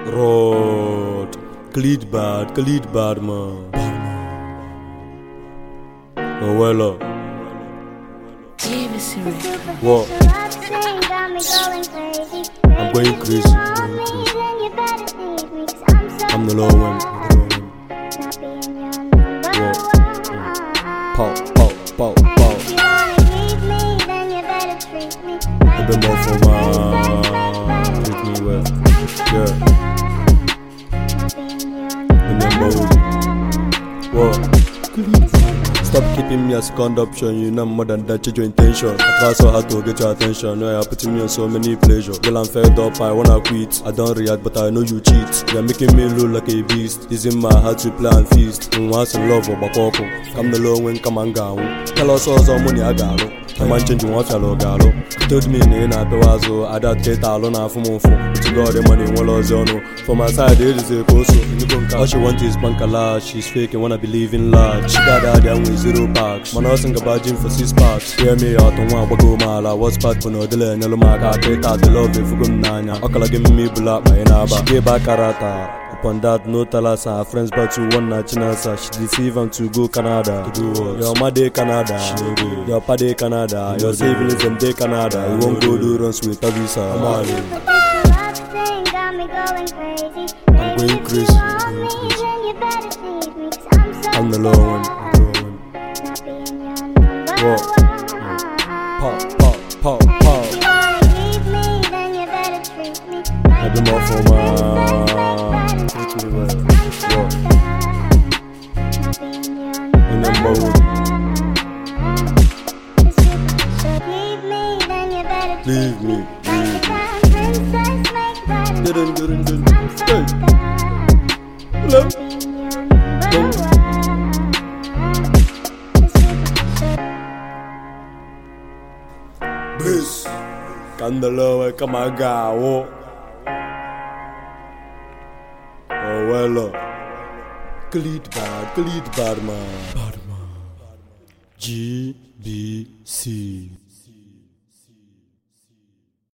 Rod, Khalid bad man. Oh well, what? I'm going crazy. I'm the low one. Pow. A bit more for my treat me well. Yeah. Remember what? Stop keeping me as second option. You know more than that. Change your intention. I try so hard to get your attention. Now you're putting me on so many pleasure. Girl, I'm fed up. I wanna quit. I don't react, but I know you cheat. You're making me look like a beast. Using my heart to play and feast. Once in love or bakoko. Come the low when come and go. Tell us all some money I got. Come and change you want fellow galo. Told me in a pewazo. I don't get alone half a month. But you got the money, one loss on. For my side, it is a coso. All she wants is bankala. She's fake and wanna believe in large. She got out there with 0 packs. Man, I think about gym for 6 packs. Hear me out on one, but go mala. What's bad for no delay? No matter. I take out the love if you go nanya. Okala give me black by naba. She gave back karata. Upon that, no tell us her friends back to one nachinasa. She deceive him to go Canada. To do what? Your mother Canada. Your paddy Canada. Your savings them day Canada. You won't go do runs with a visa. I'm going crazy. I'm the low one. What? Pow. I do more for my treat me well. What? Remember what? Leave me. Didn't. Hey. Hello. Bliss. Candelo Kamagawo. Oh well. Khalid bad man. GBC.